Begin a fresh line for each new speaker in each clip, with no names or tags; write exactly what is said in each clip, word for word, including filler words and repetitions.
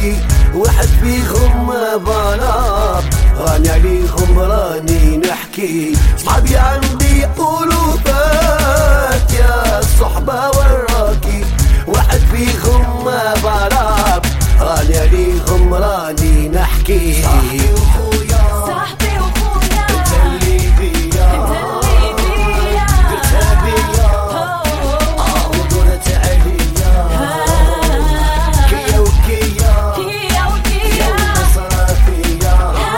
وراكي، واحد فيكم ما بلاب، راني عليكم راني نحكي. صحابي عندي يقولوا فات يا الصحبة وراكي، واحد فيكم ما بلاب، راني عليكم راني نحكي. صاحبي وخويا
صاحبي وخويا
انت اللي بيا
انت اللي بيا
قلتها بيا اه ودورت عليا كيا وكيا
كيا وكيا
يوم صافية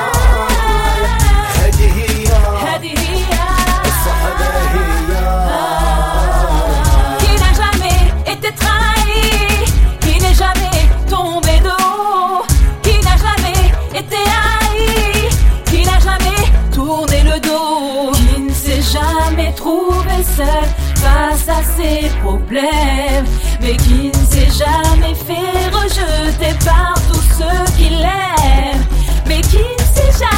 هذه هي
هذه هي
الصحبة هي
qui n'a jamais été trahi, qui n'est jamais tombé de haut, qui n'a jamais été haï, qui n'a jamais tourné le dos, qui ne s'est jamais trouvé seul face à ses problèmes, mais qui ne s'est jamais fait rejeter par tous ceux qui l'aiment, mais qui ne s'est jamais